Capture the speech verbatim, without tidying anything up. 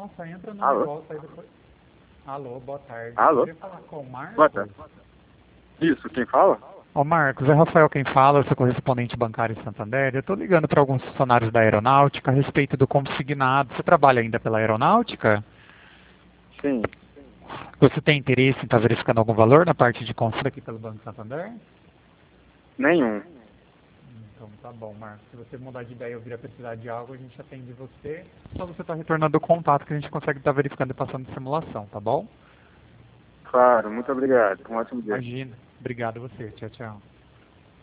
Nossa, entra no Alô? negócio aí depois. Alô, boa tarde. Alô? Eu queria falar com o Marcos. Boa tarde. Isso, quem fala? Ô Marcos, é Rafael quem fala, eu sou correspondente bancário em Santander. Eu estou ligando para alguns funcionários da aeronáutica a respeito do consignado. Você trabalha ainda pela aeronáutica? Sim. Você tem interesse em estar verificando algum valor na parte de consulta aqui pelo Banco Santander? Nenhum. Então tá bom, Marcos. Se você mudar de ideia ou vir a precisar de algo, a gente atende você. Só você está retornando o contato que a gente consegue estar verificando e passando simulação, tá bom? Claro, muito obrigado. Um ótimo dia. Imagina. Obrigado a você. Tchau, tchau.